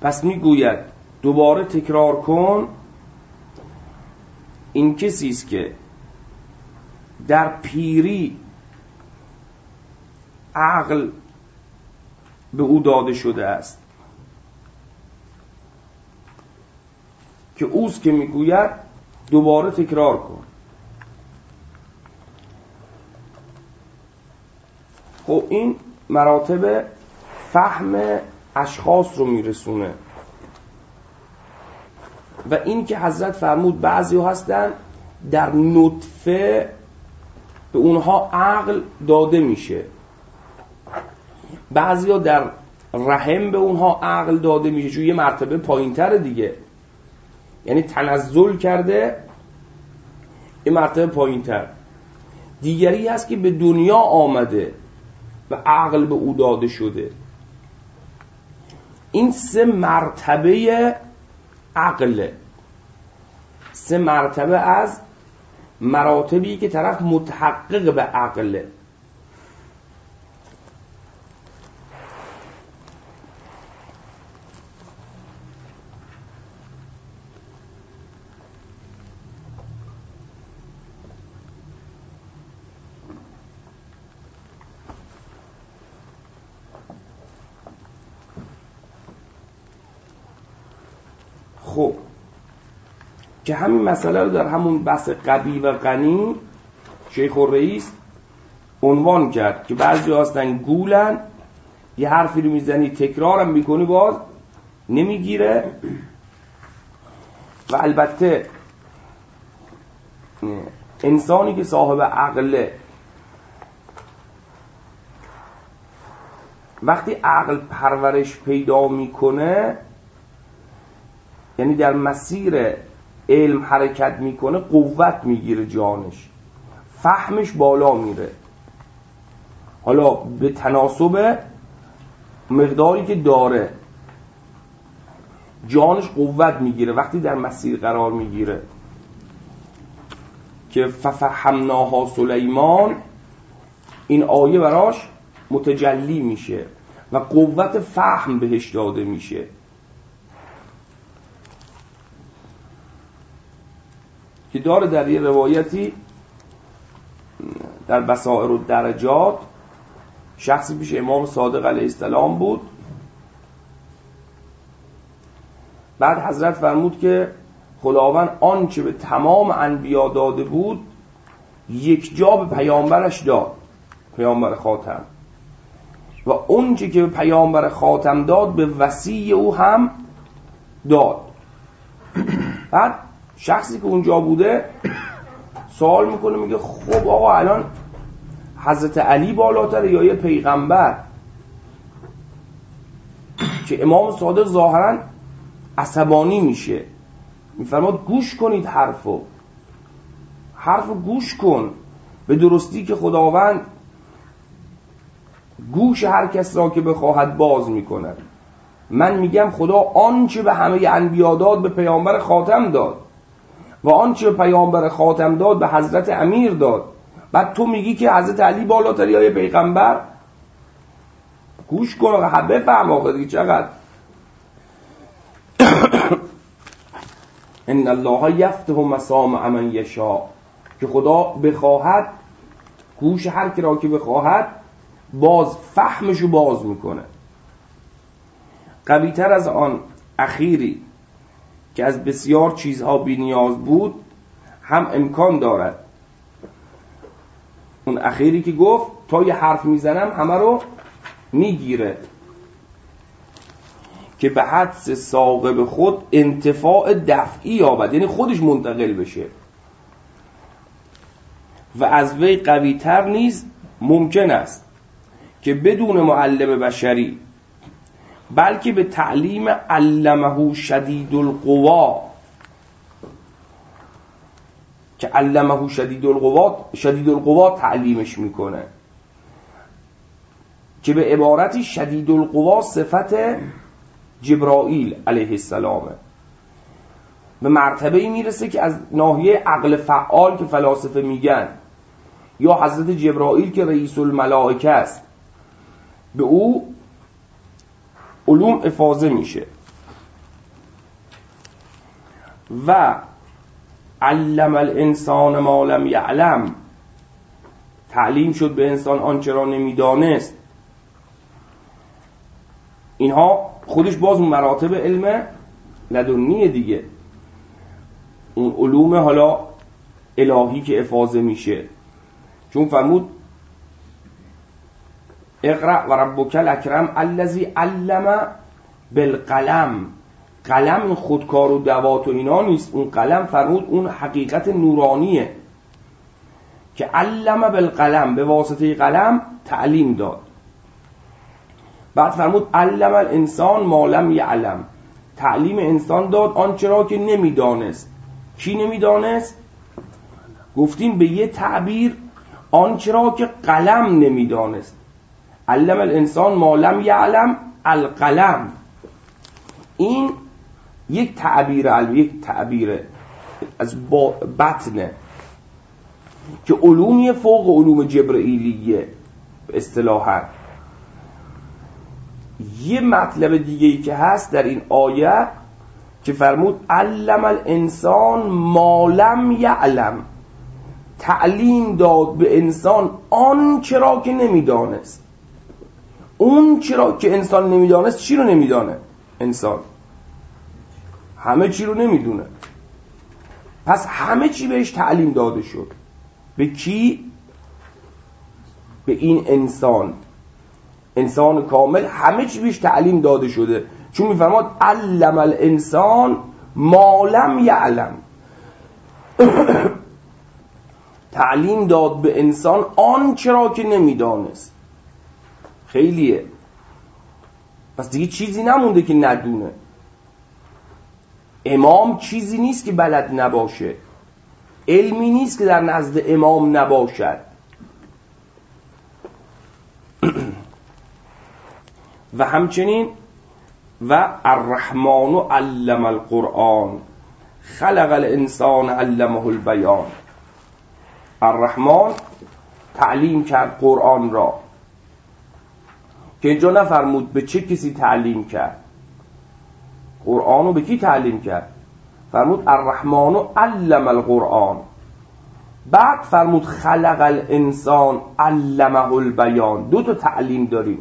پس میگوید دوباره تکرار کن. این کسی است که در پیری عقل به او داده شده است، که اوست که میگوید دوباره تکرار کن. خب این مراتب فهم اشخاص رو میرسونه. و این که حضرت فرمود بعضی ها هستن در نطفه به اونها عقل داده میشه، بعضی ها در رحم به اونها عقل داده میشه، چون یه مرتبه پایین تر دیگه، یعنی تنزل کرده یه مرتبه پایین تر. دیگری هست که به دنیا آمده و عقل به او داده شده. این 3 مرتبه عقله، 3 مرتبه از مراتبی که طرف متحقق به عقله. خب که همین مسئله رو در همون بحث قوی و غنی شیخ الرئیس عنوان کرد که بعضی هستن گولن، یه حرفی رو میزنی تکرارم میکنی باز نمیگیره. و البته انسانی که صاحب عقله وقتی عقل پرورش پیدا میکنه، یعنی در مسیر علم حرکت میکنه، قوت میگیره، جانش فهمش بالا میره، حالا به تناسب مقداری که داره جانش قوت میگیره وقتی در مسیر قرار میگیره. که ففهمناها سلیمان، این آیه براش متجلی میشه و قوت فهم بهش داده میشه. که داره در یه روایتی در بصائر الدرجات، شخصی پیش امام صادق علیه السلام بود، بعد حضرت فرمود که خداوند آنچه به تمام انبیا داده بود یک جا به پیامبرش داد، پیامبر خاتم، و اونچه که به پیامبر خاتم داد به وصی او هم داد. بعد شخصی که اونجا بوده سوال میکنه، میگه خب آقا الان حضرت علی بالاتره یا یه پیغمبر؟ که امام صادق ظاهرا عصبانی میشه، میفرماد گوش کنید حرفو گوش کن به درستی که خداوند گوش هر کس را که بخواهد باز میکنه. من میگم خدا آنچه به همه انبیا داد به پیامبر خاتم داد و آنچه به پیامبر خاتم داد به حضرت امیر داد، بعد تو میگی که حضرت علی بالاتری یا پیغمبر؟ گوش کن و بفهم آقا دیگه چقدر. ان الله یفتح مسامع من یشاء، که خدا بخواهد گوش هر کی را که بخواهد باز فهمشو باز میکنه. قوی تر از آن اخیری که از بسیار چیزها بی نیاز بود هم امکان دارد. اون اخیری که گفت تا یه حرف میزنم همه رو میگیره، که به حدس ثاقب خود انتفاع دفعی یابد، یعنی خودش منتقل بشه. و از وی قوی تر نیز ممکن است که بدون معلم بشری بلکه به تعلیم علمه شدید القوا، که علمه شدید القوا تعلیمش میکنه، که به عبارتی شدید القوا صفت جبرائیل علیه السلامه. به مرتبه‌ای میرسه که از ناحیه عقل فعال که فلاسفه میگن، یا حضرت جبرائیل که رئیس الملائکه است، به او علوم افاضه میشه. و علم الانسان ما لم یعلم، تعلیم شد به انسان آنچه را نمیدانست. اینها خودش باز اون مراتب علم لدنی دیگه، اون علوم حالا الهی که افاضه میشه. چون فرمود اقرأ و ربک الاکرم الذی علم بالقلم. قلم این خودکار و دوات و اینا نیست، اون قلم فرمود اون حقیقت نورانیه که علم بالقلم، به واسطه قلم تعلیم داد. بعد فرمود علم الانسان ما لم یعلم، تعلیم انسان داد آنچه را که نمیدانست. کی نمیدانست؟ گفتیم به یه تعبیر آنچه را که قلم نمیدانست. علم الانسان ما لم یعلم القلم، این یک تعبیر از بطنه که علومی فوق علوم جبرئیلیه به اصطلاحا. یه مطلب دیگه‌ای که هست در این آیه که فرمود علم الانسان ما لم یعلم، تعلیم داد به انسان آنچه را که نمیدانست. اون چرا که انسان نمیدانست، چی رو نمیدانه؟ انسان همه چی رو نمیدونه، پس همه چی بهش تعلیم داده شد. به کی؟ به این انسان کامل همه چی بهش تعلیم داده شده. چون میفرماد علم الانسان ما لم یعلم، تعلیم داد به انسان آنچه را که نمیدانست. خیلیه، پس دیگه چیزی نمونده که ندونه. امام چیزی نیست که بلد نباشه، علمی نیست که در نزد امام نباشد. و همچنین و الرحمن علم القرآن خلق الانسان علمه البیان. الرحمن تعلیم کرد قرآن را، که اینجا نفرمود به چه کسی تعلیم کرد، قرآن رو به کی تعلیم کرد؟ فرمود الرحمن علم القرآن. بعد فرمود خلق الانسان علمه البیان. دو تا تعلیم داریم،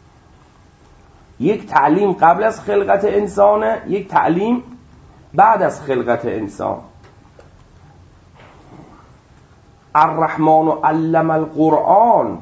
یک تعلیم قبل از خلقت انسانه، یک تعلیم بعد از خلقت انسان. الرحمن علم القرآن،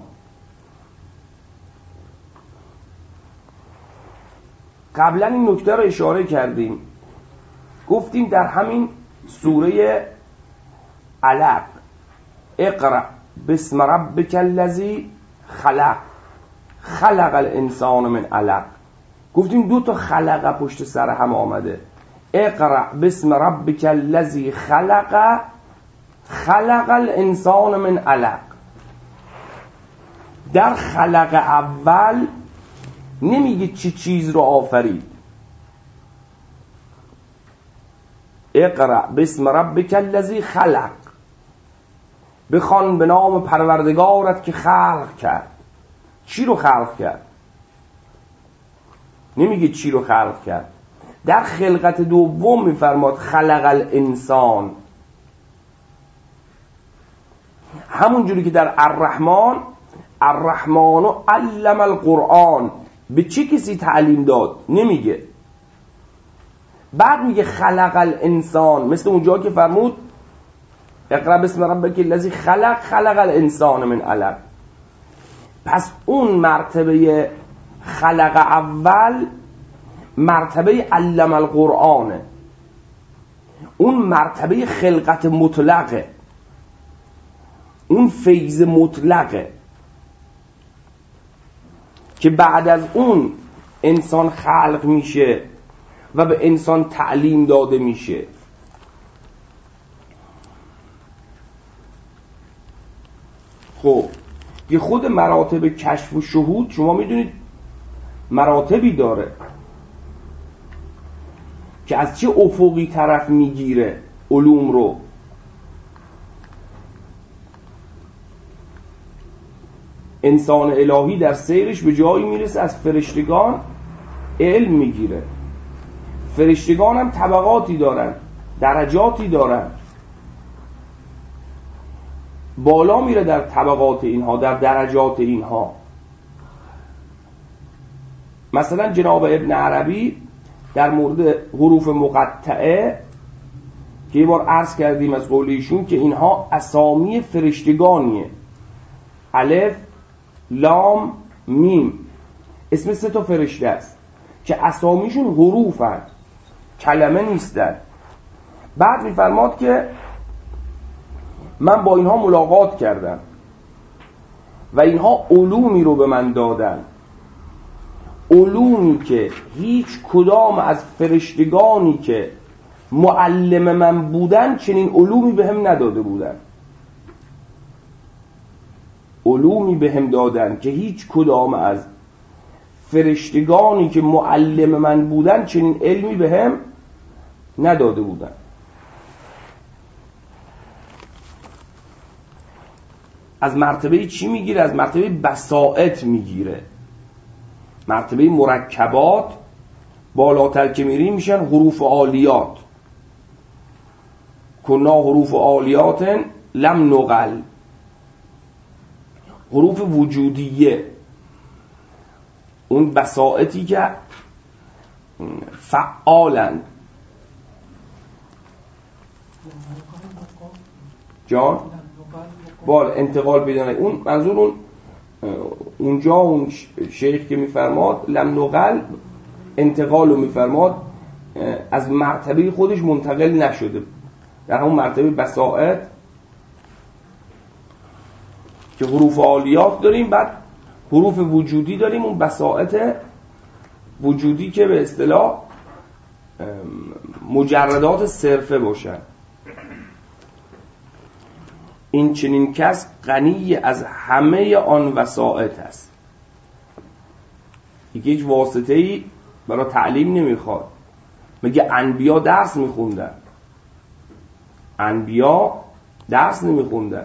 قبلا این نکته رو اشاره کردیم، گفتیم در همین سوره علق اقرأ بسم ربک الذی خلق، خلق الانسان من علق. گفتیم دو تا خلق پشت سر هم آمده. اقرأ بسم ربک الذی خلق، خلق الانسان من علق. در خلق اول نمیگه چی چیز رو آفرید. اقرأ بسم ربک الذی خلق، بخوان به نام پروردگارت که خلق کرد. چی رو خلق کرد؟ نمیگه چی رو خلق کرد. در خلقت دوم میفرماد خلق الانسان، همون جوری که در الرحمن علم القرآن، به چه کسی تعلیم داد نمیگه. بعد میگه خلق الانسان، مثل اونجا که فرمود اقرأ بسم ربک الذی خلق، خلق الانسان من علق. پس اون مرتبه خلق اول مرتبه علم القرآنه، اون مرتبه خلقت مطلقه، اون فیض مطلقه که بعد از اون انسان خلق میشه و به انسان تعلیم داده میشه. خب یه خود مراتب کشف و شهود شما میدونید مراتبی داره که از چه افقی طرف میگیره علوم رو. انسان الهی در سیرش به جایی میرسه از فرشتگان علم میگیره. فرشتگان هم طبقاتی دارن، درجاتی دارن، بالا میره در طبقات اینها، در درجات اینها. مثلا جناب ابن عربی در مورد حروف مقطعه که یه بار عرض کردیم از قول ایشون که اینها اسامی فرشتگانیه، الف لام میم، اسم 3 تا فرشته است که اسامیشون حروفن، کلمه نیستن. بعد میفرماد که من با اینها ملاقات کردم و اینها علومی رو به من دادن، علومی که هیچ کدام از فرشتگانی که معلم من بودن چنین علومی به هم نداده بودن. علومی به هم دادن که هیچ کدام از فرشتگانی که معلم من بودن چنین علمی به هم نداده بودن. از مرتبه چی میگیره؟ از مرتبه بساطت میگیره. مرتبه مرکبات بالاتر که میریم میشن حروف عالیات. کنا حروف عالیات لم نقل، حروف وجودیه، اون بساطتی که فعالن. جان بال انتقال بدون اون منظور اون اونجا اون شیخ که میفرماد لم نقل انتقال رو میفرماد، از مرتبه خودش منتقل نشده، در همون مرتبه بساطت که حروف عالیات داریم، بعد حروف وجودی داریم، اون بساطت وجودی که به اصطلاح مجردات صرفه باشن. این چنین کس غنی از همه آن وسائط است. دیگه هیچ واسطه‌ای برای تعلیم نمیخواد. میگه انبیا درس میخوندن، انبیا درس نمیخوندن.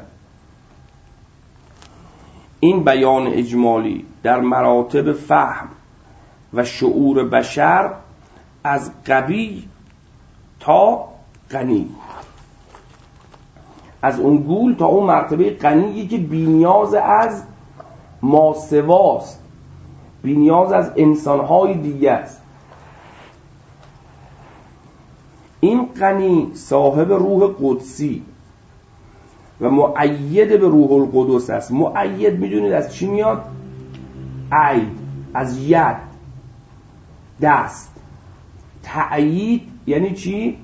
این بیان اجمالی در مراتب فهم و شعور بشر از قوی تا غنی، از اون گول تا اون مرتبه غنیی که بی‌نیاز از ماسواست، بی‌نیاز از انسان‌های دیگه است. این غنی صاحب روح قدسی و مؤید به روح القدس است. مؤید میدونید از چی میاد؟ اید، از ید، دست. تأیید یعنی چی؟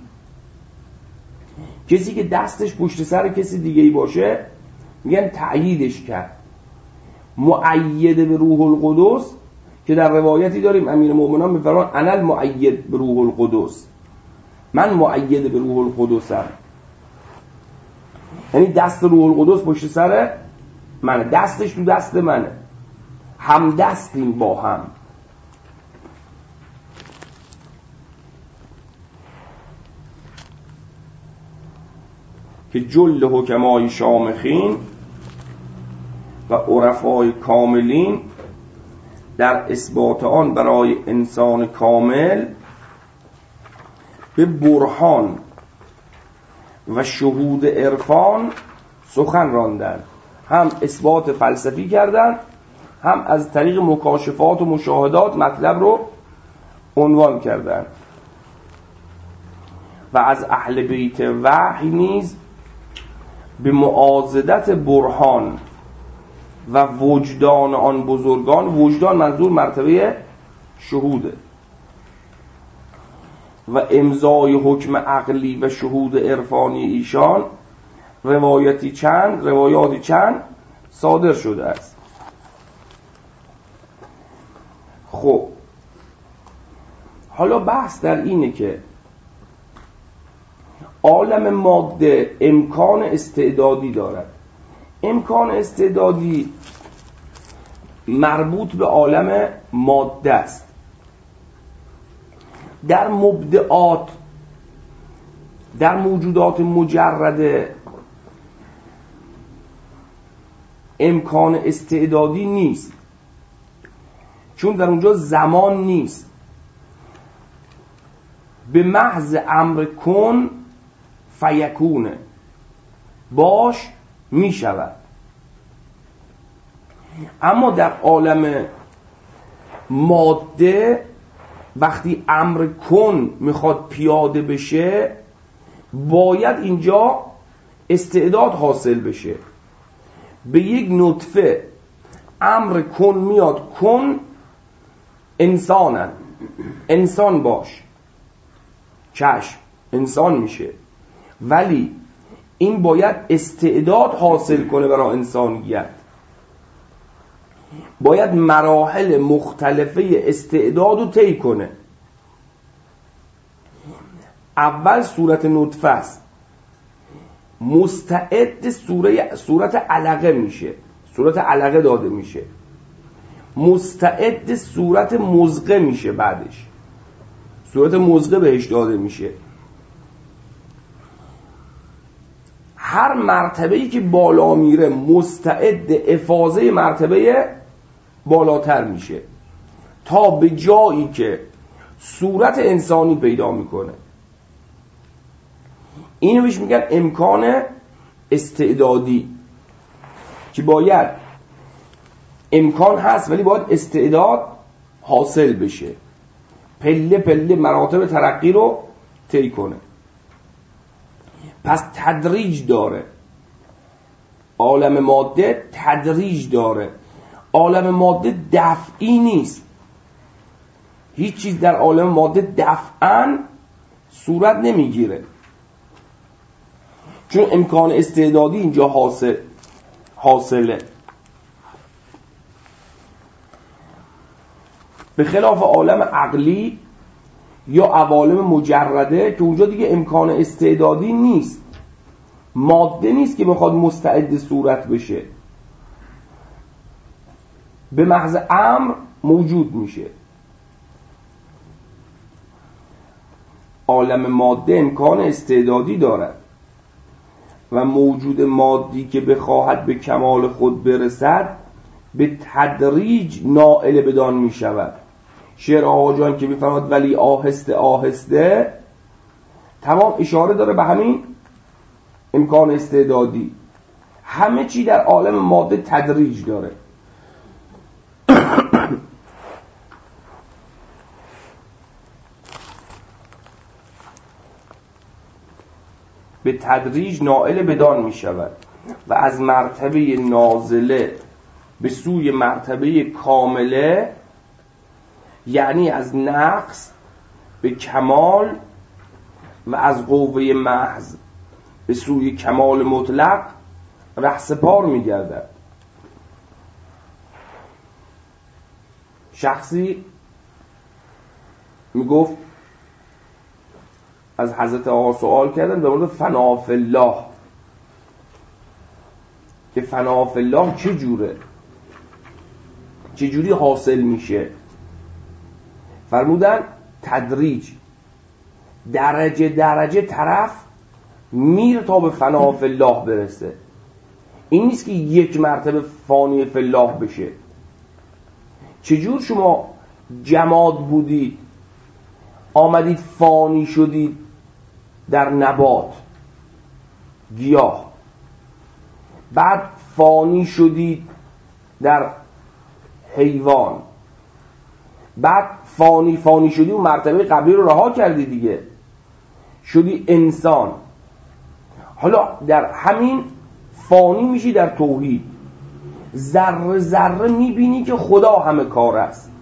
کسی که دستش پشت سر کسی دیگه‌ای باشه میگن تأییدش کرد. مؤید به روح القدس که در روایتی داریم امیر المؤمنین میفرمان انا المؤید به روح القدس، من مؤید به روح القدسم، یعنی دست روح القدس پشت سر منه، دستش تو دست منه، هم دستیم با هم. که جل حکمای شامخین و عرفای کاملین در اثبات آن برای انسان کامل به برهان و شهود عرفان سخن راندند. هم اثبات فلسفی کردند، هم از طریق مکاشفات و مشاهدات مطلب رو عنوان کردند. و از اهل بیت وحی نیز به معاضدت برهان و وجدان آن بزرگان، وجدان منظور مرتبه شهوده، و امضای حکم عقلی و شهود عرفانی ایشان روایاتی چند صادر شده است. خب حالا بحث در اینه که عالم ماده امکان استعدادی دارد. امکان استعدادی مربوط به عالم ماده است. در مبدعات، در موجودات مجرده امکان استعدادی نیست، چون در اونجا زمان نیست. به محض امر کن فیکونه، باش می شود. اما در عالم ماده وقتی امر کن میخواد پیاده بشه، باید اینجا استعداد حاصل بشه. به یک نطفه امر کن میاد، کن انسان باش، چشم انسان میشه، ولی این باید استعداد حاصل کنه برای انسانیت، باید مراحل مختلفه استعداد رو طی کنه. اول صورت نطفه است، مستعد صورت علقه میشه، صورت علقه داده میشه، مستعد صورت مضغه میشه، بعدش صورت مضغه بهش داده میشه. هر مرتبه‌ای که بالا میره مستعد افاضه مرتبه بالاتر میشه تا به جایی که صورت انسانی پیدا میکنه. اینو بهش میگن امکان استعدادی، که باید امکان هست ولی باید استعداد حاصل بشه، پله پله مراتب ترقی رو طی کنه. پس تدریج داره عالم ماده، تدریج داره. عالم ماده دفعی نیست، هیچ چیز در عالم ماده دفعاً صورت نمیگیره، چون امکان استعدادی اینجا حاصله. به خلاف عالم عقلی یا عوالم مجرده که اونجا دیگه امکان استعدادی نیست، ماده نیست که بخواد مستعد صورت بشه، به محض امر موجود میشه. عالم ماده امکان استعدادی دارد و موجود مادی که بخواهد به کمال خود برسد به تدریج نائل بدان می شود. شعر آقا جان که می‌فرماد ولی آهسته آهسته، تمام اشاره داره به همین امکان استعدادی. همه چی در عالم ماده تدریج داره. به تدریج نائل بدان می شود و از مرتبه نازله به سوی مرتبه کامله، یعنی از نقص به کمال و از قوه محض به سوی کمال مطلق رهسپار می گردد. شخصی می گفت، از حضرت آقا سوال کردن در مورد فنا فی الله، که فنا فی الله چه جوره، چه جوری حاصل میشه؟ فرمودن تدریج، درجه درجه طرف میره تا به فنا فی الله برسه. این نیست که یک مرتبه فانی فی الله بشه. چجور شما جماد بودید آمدید فانی شدید در نبات گیاه، بعد فانی شدید در حیوان، بعد فانی شدی و مرتبه قبلی رو رها کردی دیگه، شدی انسان. حالا در همین فانی میشی در توحید، ذره ذره میبینی که خدا همه کار است،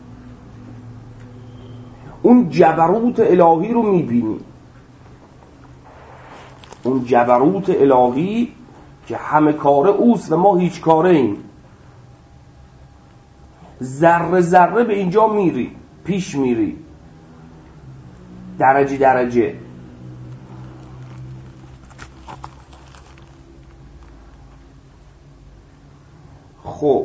اون جبروت الهی رو میبینی، اون جبروت الهی که همه کاره اوست و ما هیچ کاره ایم. ذره ذره به اینجا میری، پیش میری، درجه درجه. خب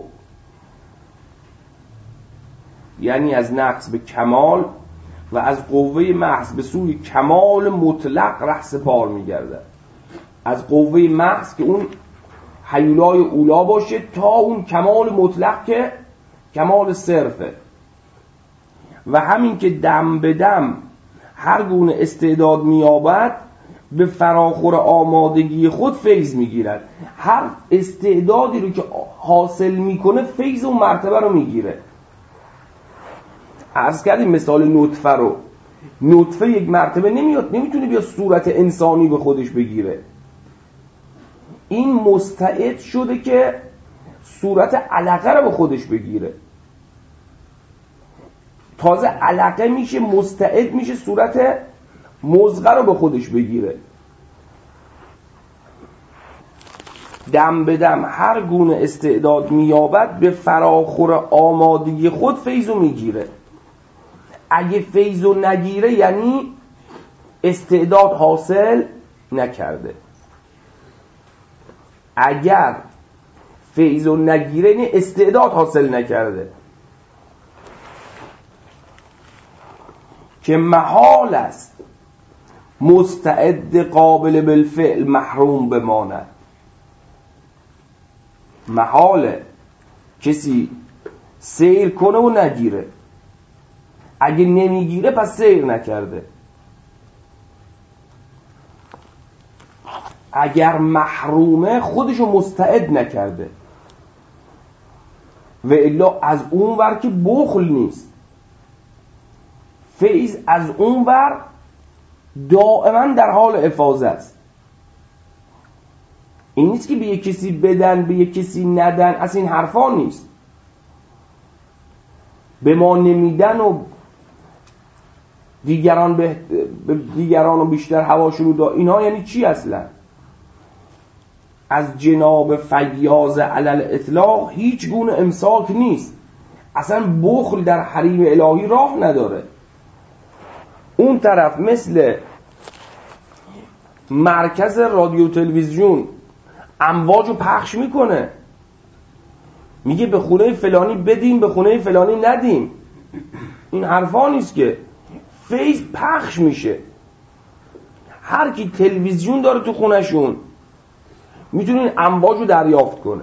یعنی از نقص به کمال و از قوه محض به سوی کمال مطلق رهسپار میگرده. از قوه محض که اون هیولای اولا باشه تا اون کمال مطلق که کمال صرفه. و همین که دم به دم هر گونه استعداد میابد به فراخور آمادگی خود فیض میگیرد. هر استعدادی رو که حاصل میکنه فیض و مرتبه رو میگیره. عرض کردیم مثال نطفه رو، نطفه یک مرتبه نمیاد، نمیتونه بیا صورت انسانی به خودش بگیره. این مستعد شده که صورت علقه رو به خودش بگیره. تازه علقه میشه مستعد میشه صورت مضغه رو به خودش بگیره. دم به دم هر گونه استعداد میابد به فراخور آمادگی خود فیضو میگیره. اگه فیضو نگیره یعنی استعداد حاصل نکرده. اگر فیضو نگیره یعنی استعداد حاصل نکرده، که محال است مستعد قابل بالفعل محروم بماند. محاله کسی سیر کنه و نگیره. اگه نمیگیره پس سیر نکرده. اگر محرومه خودشو مستعد نکرده. و الا از اون ور که بخل نیست، فیض از اون ور دائما در حال افاضه است. این نیست که به یک کسی بدن به یک کسی ندن، از این حرفا نیست. به ما نمیدن و دیگران رو بیشتر هواشون رو دا، اینها یعنی چی اصلا؟ از جناب فیاض علل اطلاق هیچ گونه امساک نیست. اصلا بخل در حریم الهی راه نداره. اون طرف مثل مرکز رادیو تلویزیون امواجو پخش میکنه، میگه به خونه فلانی بدیم به خونه فلانی ندیم. این حرفا نیست که. فیض پخش میشه. هر کی تلویزیون داره تو خونهشون میتونه این امواجو دریافت کنه.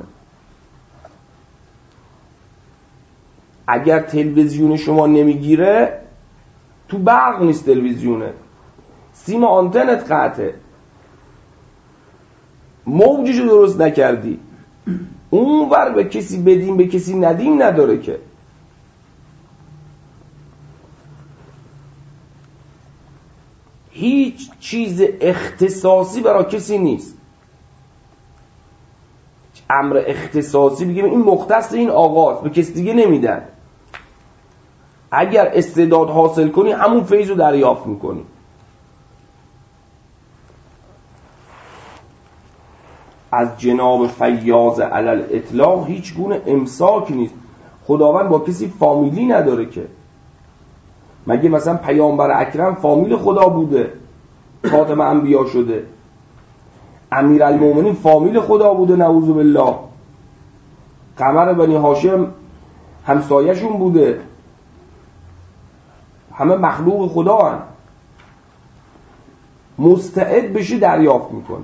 اگر تلویزیون شما نمیگیره، تو برق نیست تلویزیونه، سیم آنتنت قطعه، موجشو درست نکردی، اون ور به کسی بدیم به کسی ندیم نداره که. هیچ چیز اختصاصی برای کسی نیست. امر اختصاصی بگیم این مختص این آقاست، به کسی دیگه نمیدن. اگر استعداد حاصل کنی همون فیض رو دریافت میکنی. از جناب فیاض علل اطلاق هیچ گونه امساک نیست. خداوند با کسی فامیلی نداره که. مگه مثلا پیامبر اکرم فامیل خدا بوده، خاتم انبیا شده؟ امیرالمومنین فامیل خدا بوده نعوذ بالله، قمر بنی هاشم همسایه‌شون بوده. همه مخلوق خدا هن. مستعد بشی دریافت میکنه.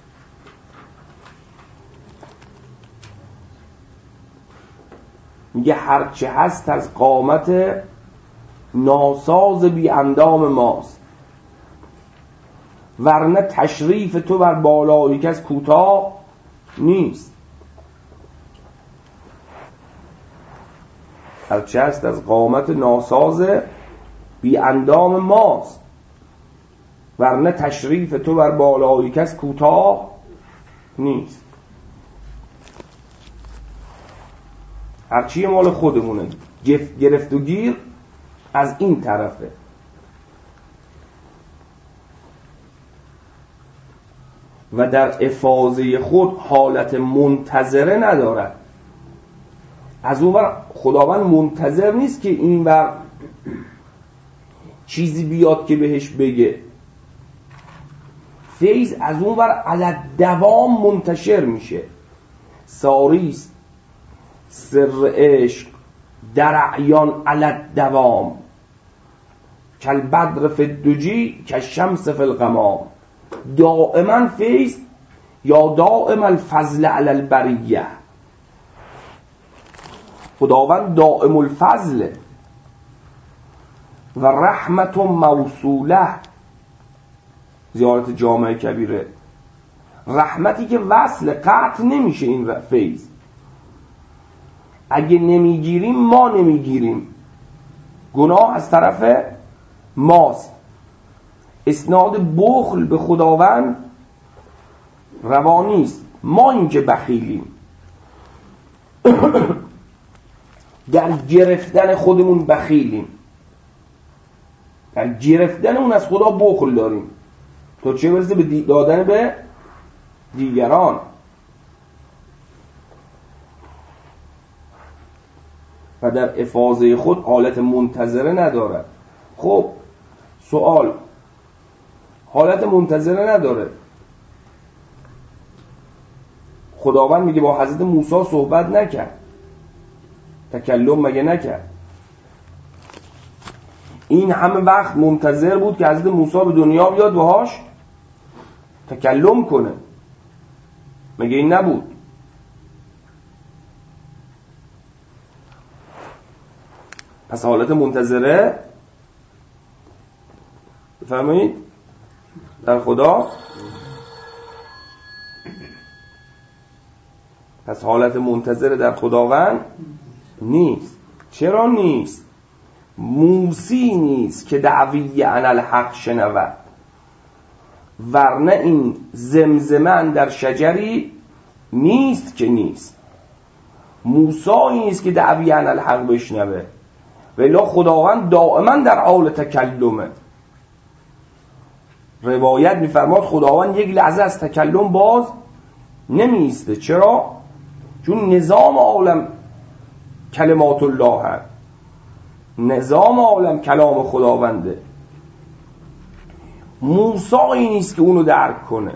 میگه هرچه هست از قامت ناساز بی اندام ماست، ورنه تشریف تو بر بالای کس کوتاه نیست. هرچه هست از قامت ناساز بی اندام ماست، ورنه تشریف تو بر بالای کس کوتاه نیست. هرچی مال خودمونه، گرفت و گیر از این طرفه. و در افاضه خود حالت منتظره ندارد. از اون ور خداوند منتظر نیست که این ور چیزی بیاد که بهش بگه. فیض از اون ور علی دوام منتشر میشه. ساریست سر عشق در اعیان علی دوام، کل بدر فی الدجی کالشمس فی الغمام. دائما فیض یا دائم الفضل علی البریه. خداوند دائم الفضل و رحمت موصوله. زیارت جامع کبیره. رحمتی که وصل قطع نمیشه. این فیض اگه نمیگیریم ما نمیگیریم، گناه از طرف ماست. اسناد بخل به خداوند روا نیست، ما این که بخیلیم. در گرفتن خودمون بخیلیم، در گرفتن اون از خدا بخل داریم، تا چه برسه به دادن به دیگران. و در افاضه خود حالت منتظره ندارد. خب سوال، حالت منتظره نداره. خداوند میگه با حضرت موسی صحبت نکرد، تکلم مگه نکرد؟ این همه وقت منتظر بود که حضرت موسی به دنیا بیاد باهاش تکلم کنه، مگه این نبود؟ پس حالت منتظره بفرمایید در خدا، پس حالت منتظره در خداوند نیست. چرا نیست؟ موسی نیست که دعوی انا الحق شنود، ورنه این زمزمه در شجری نیست که نیست. موسی نیست که دعوی انا الحق بشنوه، ولی خداوند دائما در حال تکلمه. روایت می‌فرماد خداوند یک لحظه از تکلم باز نمیسته. چرا؟ چون نظام عالم کلمات الله هست، نظام عالم کلام خداونده. موسی این نیست که اونو درک کنه.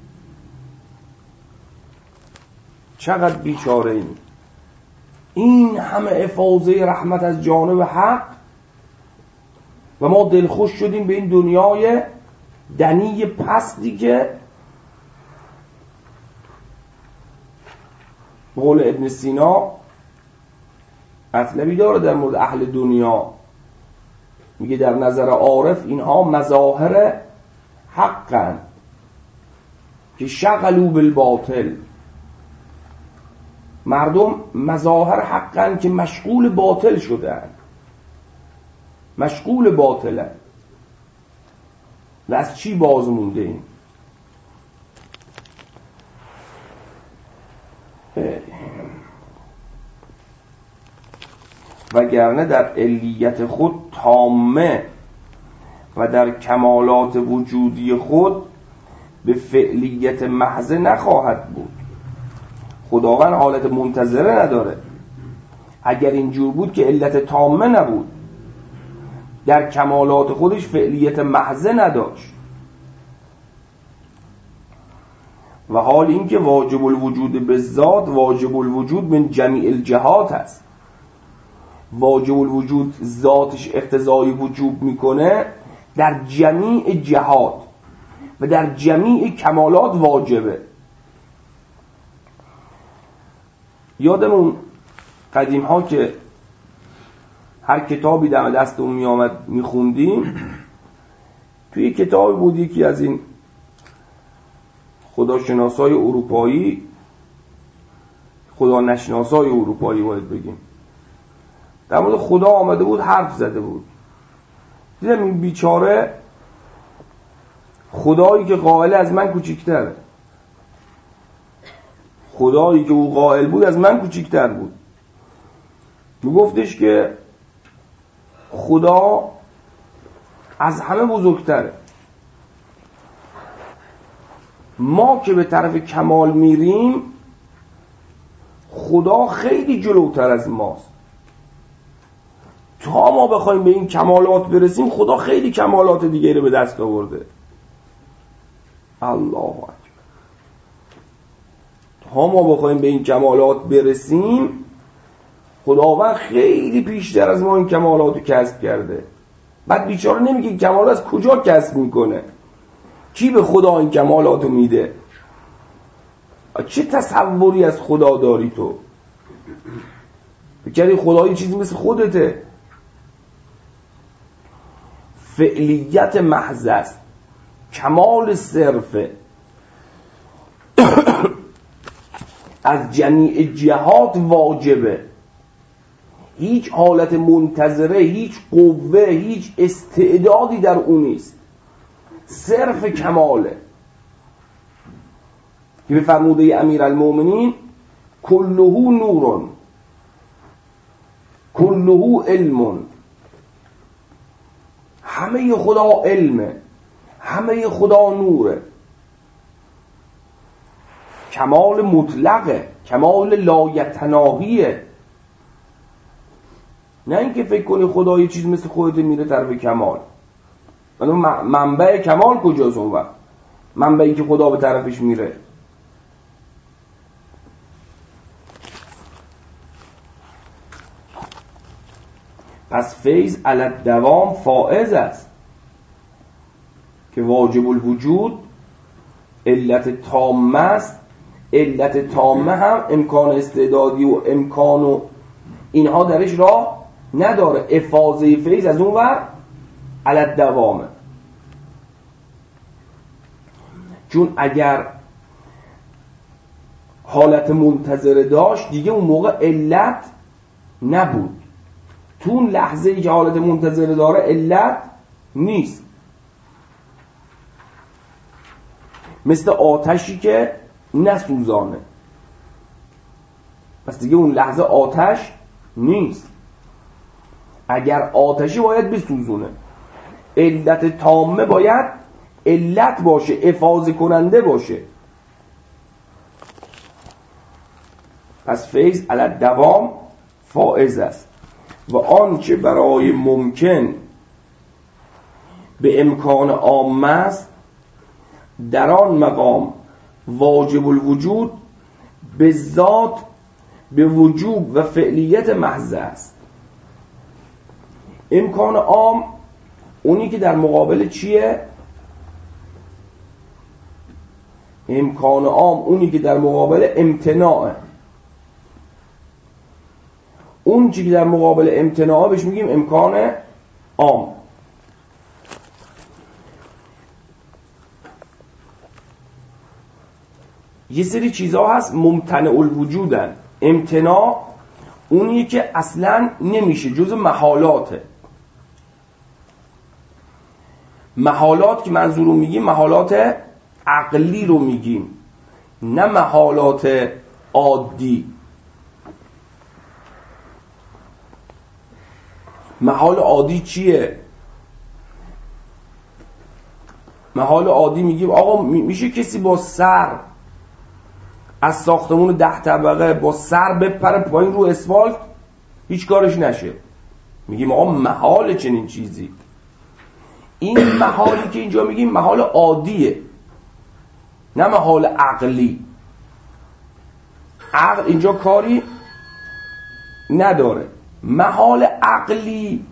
چقدر بیچاره این همه افاضه رحمت از جانب حق و ما دلخوش شدیم به این دنیای دنی پستی که قول ابن سینا مطلبی داره در مورد اهل دنیا. میگه در نظر عارف اینها مظاهر حقن که شغلوا بالباطل. مردم مظاهر حقن که مشغول باطل شدن، مشغول باطلن. و از چی باز مونده این؟ وگرنه در علیت خود تامه و در کمالات وجودی خود به فعلیت محض نخواهد بود. خداوند حالت منتظره نداره. اگر اینجور بود که علت تامه نبود، در کمالات خودش فعلیت محض نداشت. و حال این که واجب الوجود به ذات واجب الوجود من جمیع الجهات است. واجب الوجود ذاتش اقتضای وجوب میکنه در جمیع جهات و در جمیع کمالات واجبه. یادمون قدیم ها که هر کتابی در دستمون می آمد می خوندیم، توی کتابی بود یکی از این خداشناسای اروپایی، خدا نشناسای اروپایی باید بگیم، در مورد خدا آمده بود حرف زده بود. دیدم این بیچاره خدایی که قائل از من کوچیک‌تره، خدایی که او قائل بود از من کوچیک‌تر بود. میگفتش که خدا از همه بزرگتره. ما که به طرف کمال میریم خدا خیلی جلوتر از ماست. تا ما بخوایم به این کمالات برسیم خدا خیلی کمالات دیگه رو به دست آورده. الله اکبر. تا ما بخوایم به این کمالات برسیم خداوند خیلی پیشتر از ما این کمالات رو کسب کرده. بعد بیچاره نمیگه این کمالات از کجا کسب میکنه، کی به خدا این کمالات رو میده، چه تصوری از خدا داری تو؟ بگردی خدا یه چیزی مثل خودته. فعلیت محض است. کمال صرفه از جمیع جهات واجبه، هیچ حالت منتظره، هیچ قوه، هیچ استعدادی در اون نیست، صرف کماله. که به فرموده امیرالمومنین کله نور کله علم، همه خدا علمه، همه خدا نوره. کمال مطلقه، کمال لایتناهیه. نه اینکه فکر کنی خدا یه چیز مثل خودت میره طرف کمال. منبع کمال کجاست اون وقت؟ منبعی که خدا به طرفش میره. پس فیض علی الدوام فائز است که واجب الوجود علت تامه است. علت تامه هم امکان استعدادی و امکان و اینها درش راه نداره. افاضه فیض از اون ور علی الدوامه. چون اگر حالت منتظره داشت دیگه اون موقع علت نبود. تو اون لحظه ای که حالت منتظره داره علت نیست. مثل آتشی که نسوزانه، پس دیگه اون لحظه آتش نیست. اگر آتشی باید بسوزونه. علت تامه باید علت باشه، افاضه کننده باشه. پس فیض علی الدوام فائز است. و آنچه برای ممکن به امکان عام است در آن مقام واجب الوجود به ذات به وجوب و فعلیت محض است. امکان عام اونی که در مقابل چیه؟ امکان عام اونی که در مقابل امتناعه. اون چی که در مقابل امتناع بهش میگیم امکان عام. یه سری چیزها هست ممتنع الوجودن. امتناع اونی که اصلا نمیشه، جز محالاته. محالات که منظور رو میگیم محالات عقلی رو میگیم، نه محالات عادی. محال عادی چیه؟ محال عادی میگیم آقا میشه کسی با سر از ساختمون 10 طبقه با سر بپره پایین رو اسفالت هیچ کارش نشه. میگیم آقا محال چنین چیزی. این محالی که اینجا میگیم محال عادیه، نه محال عقلی. عقل اینجا کاری نداره. محال عقلی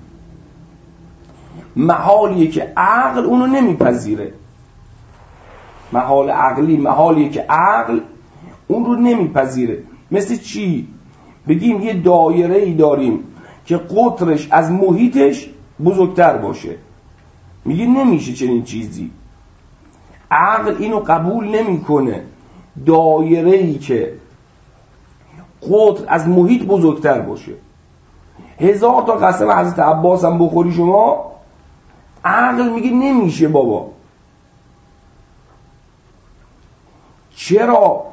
محالیه که عقل اونو نمیپذیره. محال عقلی محالیه که عقل اون رو نمیپذیره. مثل چی؟ بگیم یه دایره ای داریم که قطرش از محیطش بزرگتر باشه. میگه نمیشه چنین چیزی. عقل اینو قبول نمیکنه. دایره ای که قطر از محیط بزرگتر باشه. 1000 تا قسم حضرت عباس هم بخوری شما، عقل میگه نمیشه بابا. چرا؟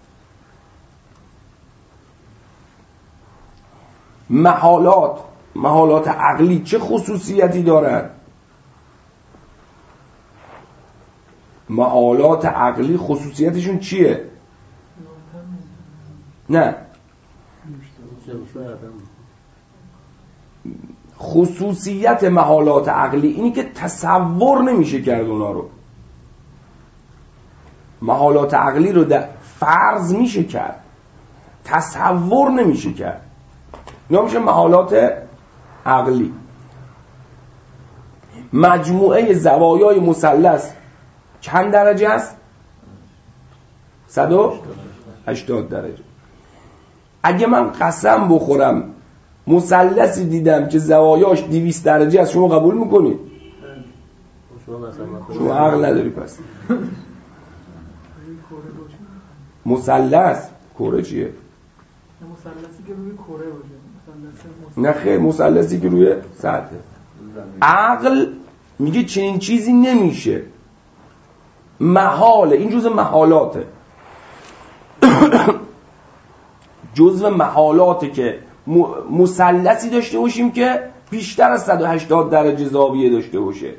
محالات عقلی چه خصوصیتی دارن؟ محالات عقلی خصوصیتشون چیه؟ نه، خصوصیت محالات عقلی اینی که تصور نمیشه کرد اونا رو. محالات عقلی رو فرض میشه کرد، تصور نمیشه کرد. اینا میشه محالات عقلی. مجموعه زوایای مثلث چند درجه است؟ 180 درجه. اگه من قسم بخورم مثلثی دیدم که زوایاش 200 درجه است، شما قبول میکنید؟ شما عقل نداری پس. مثلث کره چیه؟ مثلثی که روی کره باشه. نه خیر، مثلثی که روی سطح. عقل میگه چنین چیزی نمیشه، محاله. این جزء محالاته. جزء محالاته که مثلثی داشته باشیم که بیشتر از 180 درجه زاویه داشته باشه.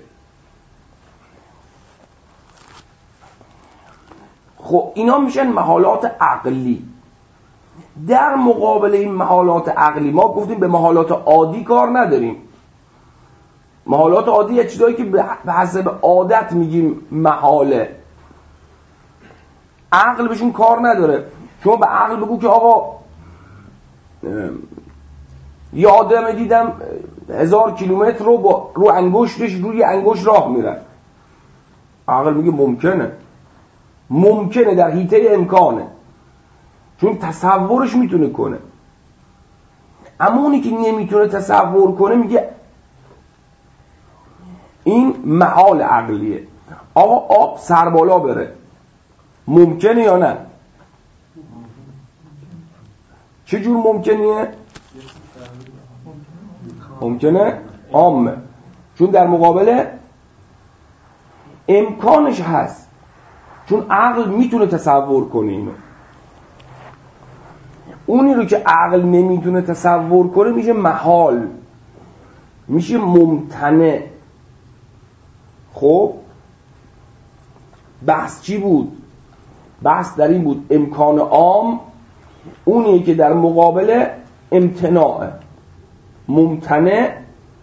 خب اینا میشن محالات عقلی. در مقابل این محالات عقلی ما گفتیم به محالات عادی کار نداریم. محالات عادی یه چیزایی که به حسب عادت میگیم محاله، عقل بهشون کار نداره. شما به عقل بگو که آقا یه آدم دیدم 1000 کیلومتر رو رو انگشتش روی انگشت راه میره، عقل میگه ممکنه در حیطه امکانه، چون تصورش میتونه کنه. اما اونی که نمیتونه تصور کنه میگه این محال عقلیه. آقا آب سر بالا بره ممکنه یا نه؟ چجور ممکنیه؟ ممکنه عامه، چون در مقابل امکانش هست، چون عقل میتونه تصور کنه اینو. اونی رو که عقل نمیتونه تصور کنه میشه محال، میشه ممتنع. خب بحث چی بود؟ بحث در این بود امکان عام اونیه که در مقابل امتناعه. ممتنع،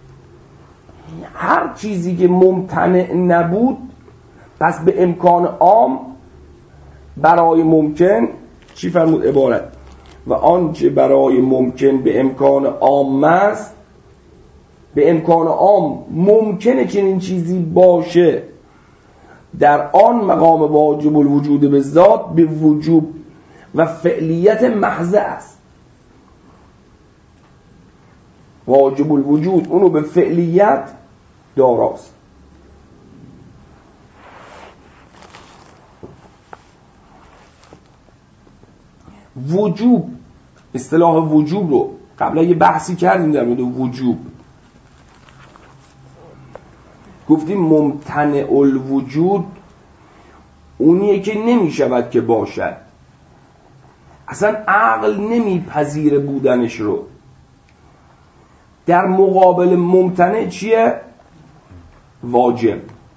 هر چیزی که ممتنع نبود پس به امکان عام برای ممکن چی فرمود عبارت؟ و آنچه برای ممکن به امکان عام است، به امکان عام ممکنه چنین چیزی باشه، در آن مقام واجب الوجود به ذات به وجوب و فعلیت محض است. واجب الوجود اونو به فعلیت داراست. وجوب، اصطلاح وجوب رو قبلا یه بحثی کردیم در مورد وجوب. گفتیم ممتنع الوجود اونیه که نمی شود که باشد، اصلا عقل نمیپذیره بودنش رو. در مقابل ممتنع چیه؟ واجب.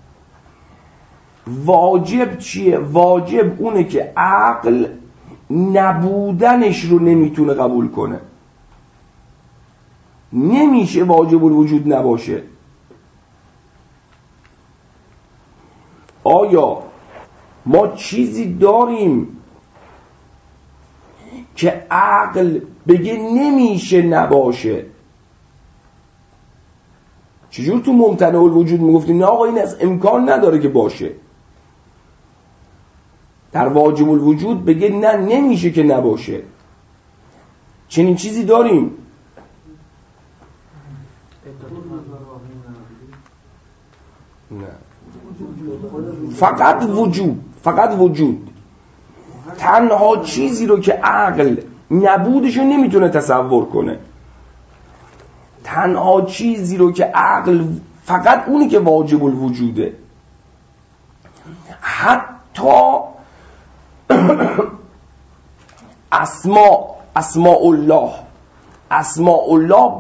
واجب چیه؟ واجب اونه که عقل نبودنش رو نمیتونه قبول کنه. نمیشه واجب الوجود نباشه. آیا ما چیزی داریم که عقل بگه نمیشه نباشه؟ چجور تو ممتنع الوجود میگفتیم نه آقا این از امکان نداره که باشه، در واجب الوجود بگه نه نمیشه که نباشه؟ چنین چیزی داریم؟ نه، فقط وجود. تنها چیزی رو که عقل نبودش رو نمیتونه تصور کنه، تنها چیزی رو که عقل فقط اونی که واجب الوجوده. حتی اسماء الله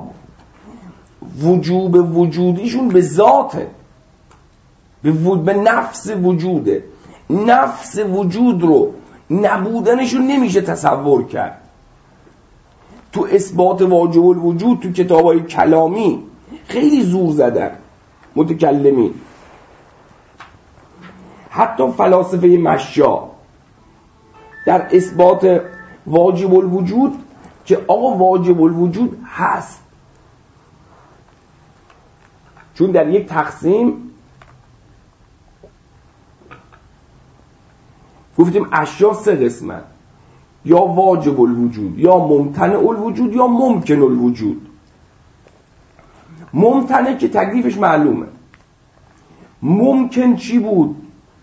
وجوب وجودیشون به ذاته، به نفس وجوده. نفس وجود رو نبودنشون نمیشه تصور کرد. تو اثبات واجب الوجود تو کتابای کلامی خیلی زور زدن متکلمین، حتی فلاسفه مشا در اثبات واجب الوجود که آقا واجب الوجود هست. چون در یک تقسیم گفتیم اشیا 3 قسمن، یا واجب الوجود، یا ممتنع الوجود، یا ممکن الوجود. ممتنع که تکلیفش معلومه، ممکن چی بود؟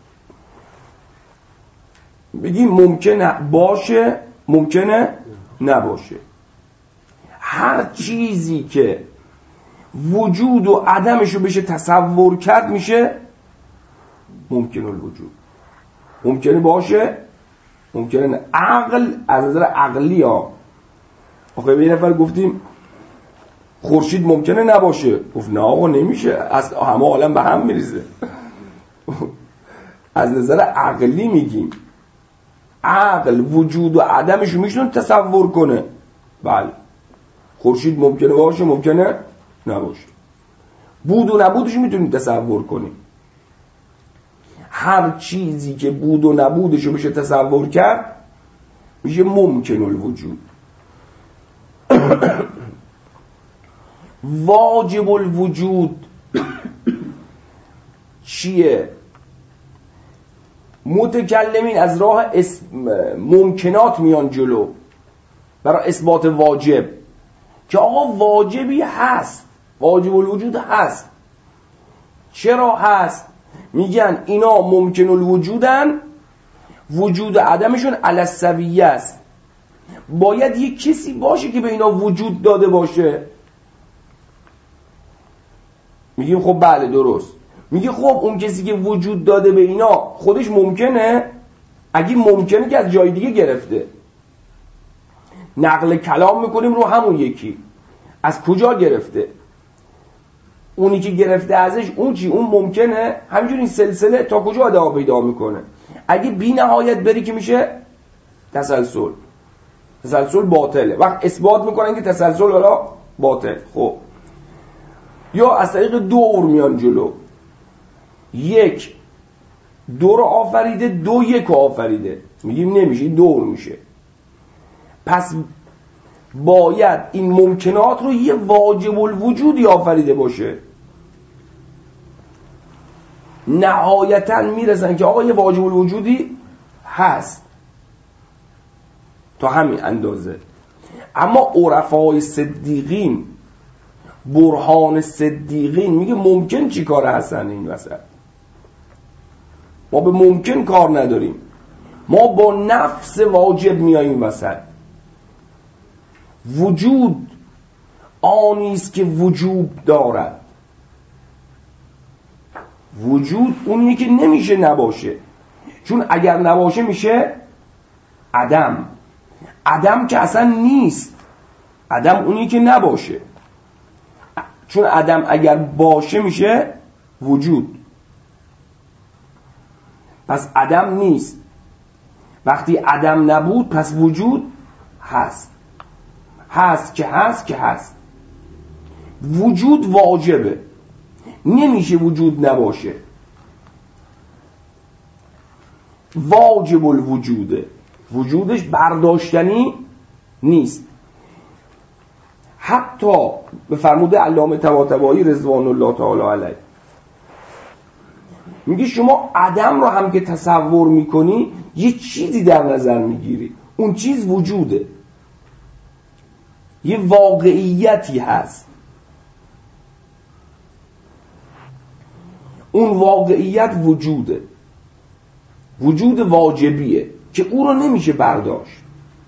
بگیم ممکنه باشه، ممکنه نباشه. هر چیزی که وجود و عدمشو بشه تصور کرد میشه ممکن الوجود. ممکنه باشه، ممکنه نه. عقل از نظر عقلی ها، آخه به یه نفر گفتیم خورشید ممکنه نباشه، گفت نه آقا نمیشه، از همه عالم به هم میریزه. از نظر عقلی میگیم عقل وجود و عدمشو میشون تصور کنه. بله خورشید ممکنه باشه، ممکنه نباشه. بود و نبودش میتونیم تصور کنیم. هر چیزی که بود و نبودشو بشه تصور کرد میشه ممکن الوجود. واجب الوجود چیه؟ متکلمین از راه ممکنات میان جلو برای اثبات واجب، که آقا واجبی هست، واجب الوجود هست. چرا هست؟ میگن اینا ممکن الوجودن، وجود عدمشون علی السویه است. باید یک کسی باشه که به اینا وجود داده باشه. میگیم خب بله درست. میگه خب اون کسی که وجود داده به اینا خودش ممکنه؟ اگه ممکنه که از جای دیگه گرفته. نقل کلام میکنیم رو همون یکی. از کجا گرفته؟ اونی که گرفته ازش اون چی؟ اون ممکنه؟ همینجور این سلسله تا کجا ادامه پیدا میکنه؟ اگه بی نهایت بری که میشه تسلسل. تسلسل باطله. وقت اثبات میکنن که تسلسل حالا باطل. خب یا از طریق دور میان جلو. یک دو رو آفریده، دو یک رو آفریده. میگیم نمیشه، دور میشه. پس باید این ممکنات رو یه واجب الوجودی آفریده باشه. نهایتاً میرسن که آقا یه واجب الوجودی هست تا همین اندازه. اما عرفای صدیقین، برهان صدیقین میگه ممکن چی کار هستن این وسط؟ ما به ممکن کار نداریم، ما با نفس واجب میاییم وسط. وجود آنیست که وجوب دارد. وجود اونیه که نمیشه نباشه، چون اگر نباشه میشه عدم. عدم که اصلا نیست، عدم اونیه که نباشه، چون عدم اگر باشه میشه وجود. پس عدم نیست. وقتی عدم نبود پس وجود هست. هست که هست که هست. وجود واجبه، نمیشه وجود نباشه. واجب الوجوده، وجودش برداشتنی نیست. حتی به فرموده علامه طباطبایی رضوان الله تعالی علیه میگه شما عدم رو هم که تصور میکنی یه چیزی در نظر میگیری، اون چیز وجوده، یه واقعیتی هست. اون واقعیت وجوده، وجود واجبیه که او رو نمیشه برداشت.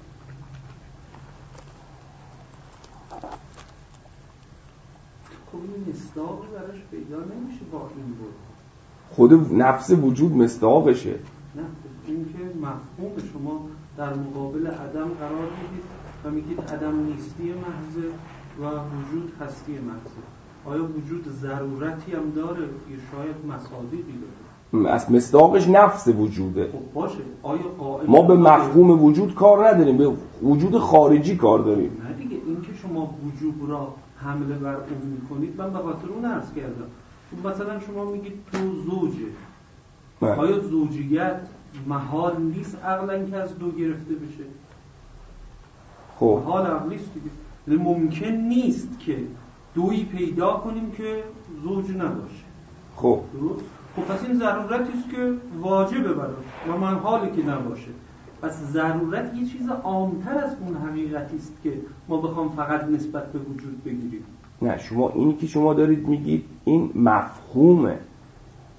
خب این مصداق براش پیدا نمیشه با این بود. خود نفس وجود مصداقشه. نه این که مفهوم شما در مقابل عدم قرار میدید و میگید عدم نیستی محض و وجود هستی محض. آیا وجود ضرورتی هم داره یا شاید مصادیقی داره؟ از مصداقش نفس وجوده. خب باشه، آیا ما به مفهوم وجود کار نداریم، به وجود خارجی کار داریم. نه دیگه، این که شما وجود را حمله بر اون میکنید، من به خاطر اون عرض کردم. مثلا شما میگید تو زوجه، آیا زوجیت محال نیست عقلا که از دو گرفته بشه؟ خب محال عقلی نیست دیگه. ممکن نیست که دویی پیدا کنیم که زوج نباشه. خب پس این ضرورتی است که واجبه براش و محاله که نباشه. پس ضرورت یه چیز عامتر از اون حقیقتی است که ما بخوام فقط نسبت به وجود بگیریم. نه، شما اینی که شما دارید میگید این مفهومه.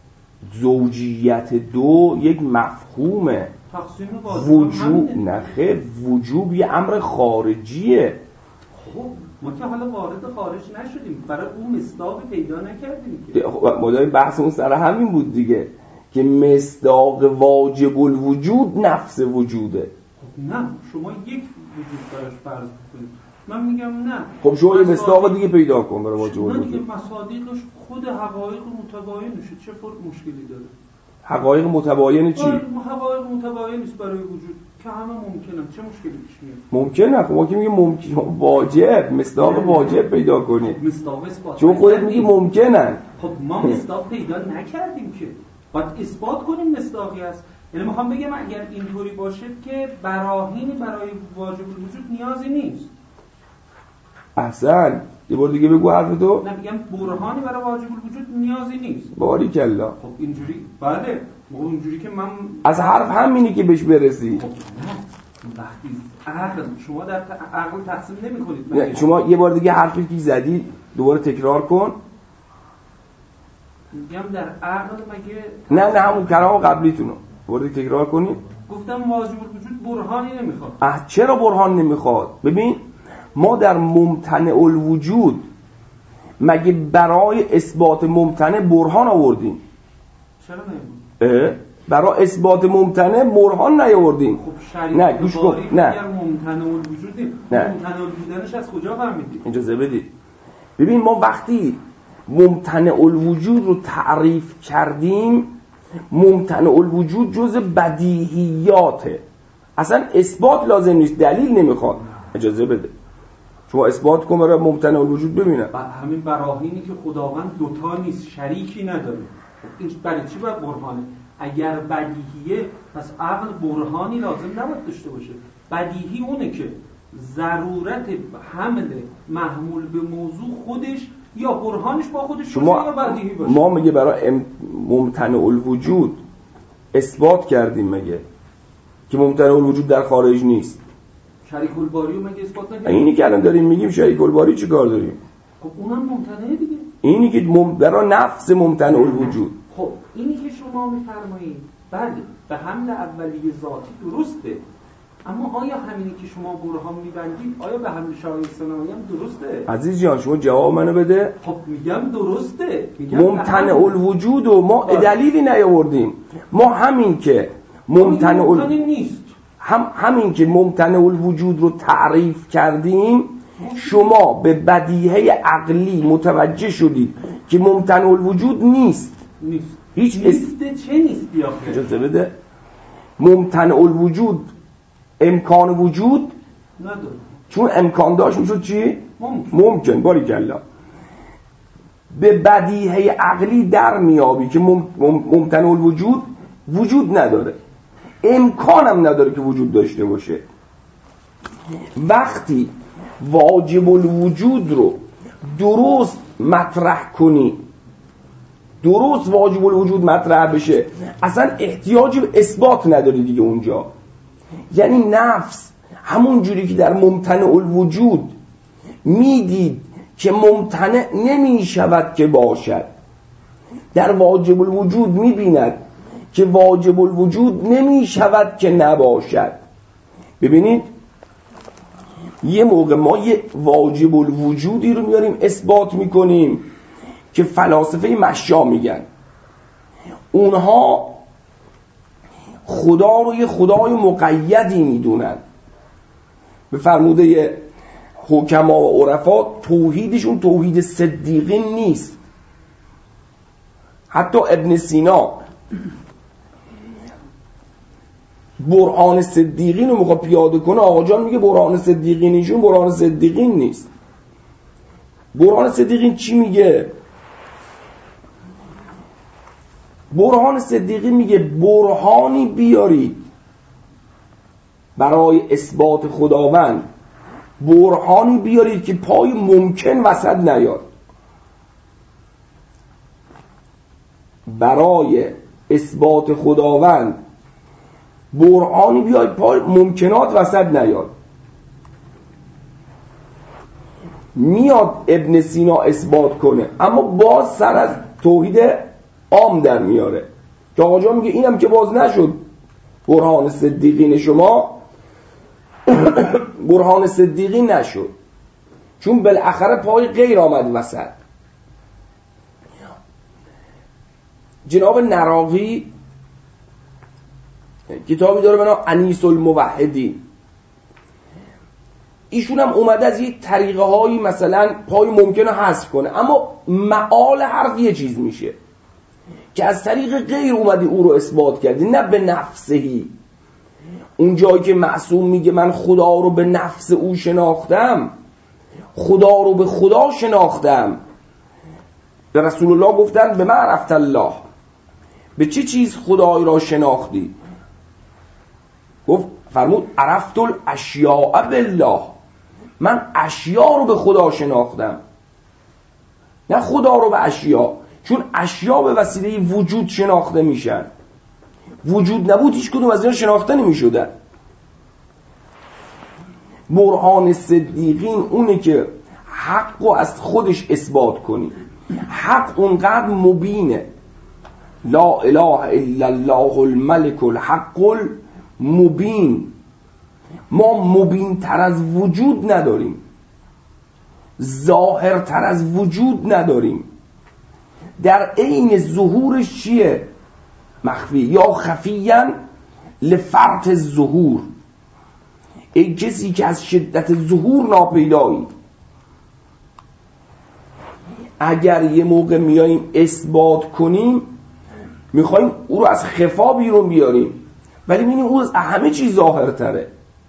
زوجیت دو یک مفهومه. تقسیم واجب وجوب نخه، وجوب یه امر خارجیه. خب ما که حالا وارد خارج نشدیم، برای اون مصداق پیدا نکردیم که. مدای بحثمون سر همین بود دیگه که مصداق واجب الوجود نفس وجوده. خب نه، شما یک وجود براش فرض کنید، من میگم نه. خب شما یه مصداق دیگه پیدا کن برای واجب الوجود. نه دیگه، مصادیقش خود حقایق متباینشه، چه فرق مشکلی داره؟ حقایق متباین چی؟ حقایق متباین است برای وجود که همه ممکنه، چه مشکلی پیش میاد؟ ممکنه. خب ما که میگه ممکن، واجب مصداق واجب پیدا کنی. خب مصداق اثبات، چون خودت میگی ممکنن. خب ما مصداق پیدا نکردیم که باید اثبات کنیم مصداقی است. یعنی میخوام بگم اگر اینطوری باشه که براهینی برای واجب الوجود نیازی نیست. احسن، یه بار دیگه بگو حرف تو. نه میگم برهانی برای واجب الوجود نیازی نیست. باریکلا. خب اینجوری بله، اونجوری که من از حرف همینی که بهش برسی. خب نه، وقتی عقل شما در عقل تقسیم نمی‌کنید. نه شما یه بار دیگه حرفی که زدی دوباره تکرار کن. میگم در عقل مگه نه همون کلام قبلیتونو دوباره تکرار کنید. گفتم واجب الوجود برهانی نمیخواد. چرا برهان نمیخواد؟ ببین ما در ممتنع الوجود مگه برای اثبات ممتنع برهان آوردیم؟ چرا نمی‌آوردیم؟ برای اثبات ممتنع برهان نیاوردیم. خب شریک نه گوش کن. نه ممتنع الوجود نیست. ممتنع الوجودنش از کجا فهمیدید؟ اجازه بدید. ببین ما وقتی ممتنع الوجود رو تعریف کردیم، ممتنع الوجود جز بدیهیاته، اصلا اثبات لازم نیست، دلیل نمیخواد. اجازه بده شما اثبات کن برای ممتنع الوجود ببینم. همین براهینی که خداوند دوتا نیست، شریکی نداره، این برای چی باید برهانه؟ اگر بدیهیه پس عقل برهانی لازم نباید داشته باشه. بدیهی اونه که ضرورت حمل محمول به موضوع خودش یا برهانش با خودش باشه یا بدیهی باشه. ما میگه برای ممتنع الوجود اثبات کردیم مگه که ممتنع الوجود در خارج نیست. شریک الباری رو مگه اثبات نکردیم؟ اینی که الان داریم میگیم شریک الباری چی کار داریم؟ خب اونم ممتنعه دیگه. اینی که برای نفس ممتنع الوجود. خب اینی که شما میفرمایید بله به حمل اولیه ذاتی درسته، اما آیا همینی که شما برهان میبندید آیا به حمل شایع ثنایی هم درسته؟ عزیز جان شما جواب منو بده. خب میگم درسته، میگم ممتنع الوجود و ما دلیلی نیاوردیم. ما همین که ممتنع نیست، همین که ممتنع الوجود رو تعریف کردیم، شما به بدیهه عقلی متوجه شدید که ممتنع الوجود نیست. هیچ چه نیست بیاخه؟ اجازه بده. ممتنع الوجود امکان وجود نداره، چون امکان داشت میشد چی؟ ممکن. باریکلا. به بدیهه عقلی در میابی که ممتنع الوجود وجود نداره، امکانم نداره که وجود داشته باشه. وقتی واجب الوجود رو درست مطرح کنی، درست واجب الوجود مطرح بشه، اصلا احتیاجی به اثبات نداری دیگه اونجا. یعنی نفس همون جوری که در ممتنع الوجود میدید که ممتنع نمی شود که باشد، در واجب الوجود میبیند که واجب الوجود نمی شود که نباشد. ببینید یه موقع ما یه واجب الوجودی رو میاریم اثبات میکنیم که فلاسفه مشا میگن، اونها خدا رو یه خدای مقیدی میدونن. به فرموده حکما و عرفا توحیدشون توحید صدیقین نیست. حتی ابن سینا برهان صدیقین رو میخواد پیاده کنه، آقا جان میگه برهان صدیقینیشون برهان صدیقین نیست. برهان صدیقین چی میگه؟ برهان صدیقین میگه برهانی بیارید برای اثبات خداوند، برهانی بیارید که پای ممکن وسط نیاد. برای اثبات خداوند برهانی بیارید پای ممکنات وسط نیاد. میاد ابن سینا اثبات کنه اما باز سر از توحید عام در میاره. که آقا جان میگه اینم که باز نشد برهان صدیقین شما برهان صدیقین نشد، چون بالاخره پای غیر آمد وسط. جناب نراقی کتابی داره به نام انیس الموحدین، ایشون هم اومده از یه طریقه هایی مثلا پای ممکنه حذف کنه، اما معال حرف یه چیز میشه که از طریق غیر اومدی او رو اثبات کردی، نه به نفسهی. اون جایی که معصوم میگه من خدا رو به نفس او شناختم، خدا رو به خدا شناختم، به رسول الله گفتن به من عرفت الله، به چه چیز خدای را شناختی؟ گفت فرمود عرفت الاشیاء بالله، من اشیاء رو به خدا شناختم، نه خدا رو به اشیاء، چون اشیاء به وسیله وجود شناخته میشن، وجود نبود هیچ کدوم از اینا شناخته نمیشدن. برهان صدیقین اونه که حق رو از خودش اثبات کنی. حق اونقدر مبینه، لا اله الا الله الملك الحق المبین. ما مبین تر از وجود نداریم، ظاهر تر از وجود نداریم. در عین ظهورش چیه؟ مخفی یا خفیاً لفرط الظهور. ای کسی که از شدت ظهور ناپیدایی، اگر یه موقع میاییم اثبات کنیم میخوایم او رو از خفا بیرون بیاریم، ولی میبینیم او از همه چیز ظاهرتره.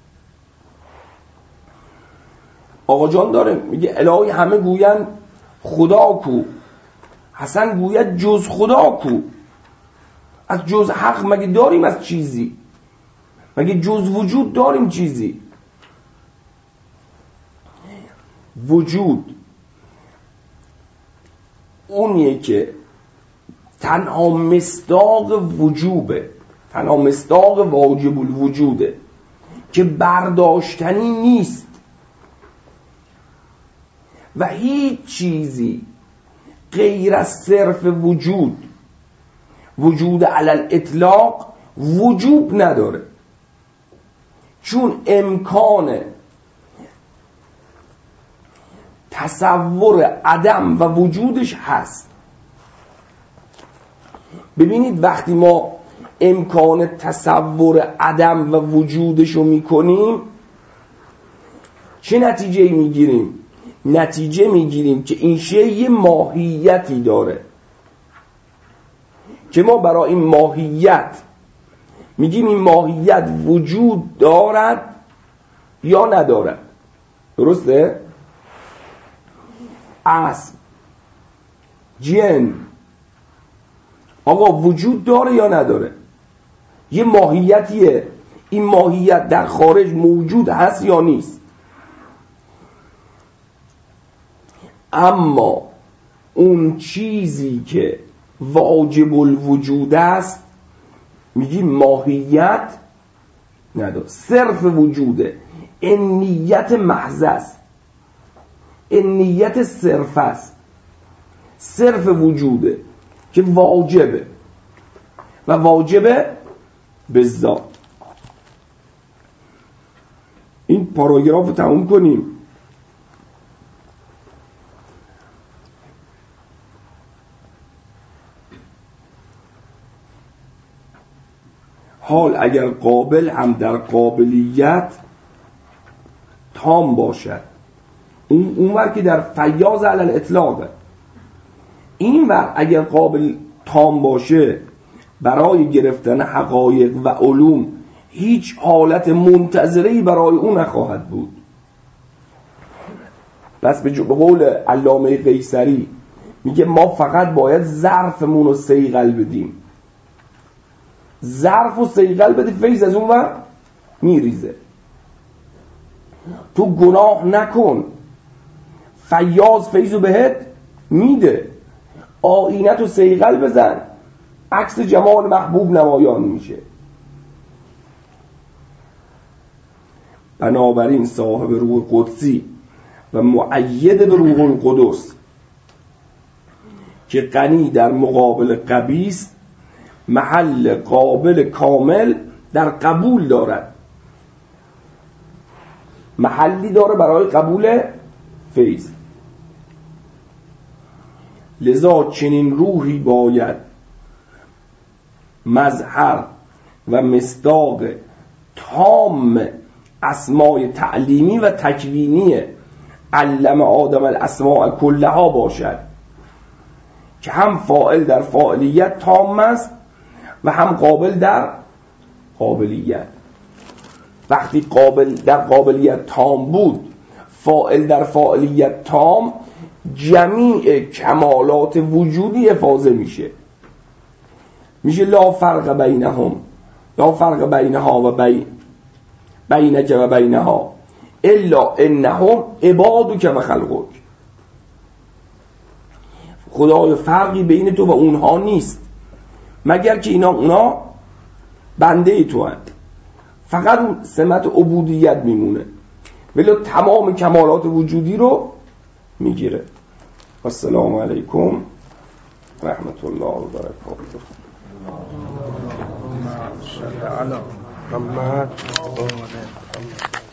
آقا جان داره میگه الهی همه گوین خدا کو، حسن گوید جز خدا کو. از جز حق مگه داریم از چیزی؟ مگه جز وجود داریم چیزی؟ وجود اونیه که تنها مصداق وجوبه، تنها مصداق واجب الوجوده که برداشتنی نیست و هیچ چیزی غیر از صرف وجود علی الاطلاق وجوب نداره، چون امکان تصور عدم و وجودش هست. ببینید وقتی ما امکان تصور عدم و وجودش رو میکنیم چه نتیجه میگیریم؟ نتیجه میگیریم که این شی یه ماهیتی داره که ما برای این ماهیت میگیم این ماهیت وجود دارد یا ندارد. درسته؟ اسب، جن، آقا وجود داره یا نداره؟ یه ماهیتیه، این ماهیت در خارج موجود هست یا نیست؟ اما اون چیزی که واجب الوجود است میگیم ماهیت نداره، صرف وجوده، این نیت محض است، این نیت صرف است، صرف وجوده که واجبه و واجبه به ذات. این پاراگراف رو تموم کنیم. حال اگر قابل هم در قابلیت تام باشد، اون ور که در فیاض علی الاطلاقه، این ور اگر قابل تام باشه برای گرفتن حقایق و علوم هیچ حالت منتظره‌ای برای اون نخواهد بود. پس به قول علامه قیصری میگه ما فقط باید ظرفمون رو صیقل بدیم، ظرف و صیقل بدی، فیض از اون ور میریزه. تو گناه نکن، فیاض فیضو بهت میده. آینت و صیقل بزن، عکس جمال محبوب نمایان میشه. بنابراین صاحب روح قدسی و مؤید به روح القدس که غنی در مقابل قبیس محل قابل کامل در قبول دارد، محلی داره برای قبول فیض. لذا چنین روحی باید مظهر و مصداق تام اسمای تعلیمی و تکوینی علم آدم الاسماء کلها باشد که هم فاعل در فاعلیت تام است و هم قابل در قابلیت. وقتی قابل در قابلیت تام بود، فاعل در فاعلیت تام، جمیع کمالات وجودی افاضه میشه لا فرق بینهم، لا فرق بینها و بینک و بینها الا انهم عبادک و خلقک. خدای فرقی بین تو و اونها نیست مگر که اونا بنده تو هست. فقط اون سمت عبودیت میمونه، ولی تمام کمالات وجودی رو میگیره. السلام علیکم رحمت الله و برکاته. محمد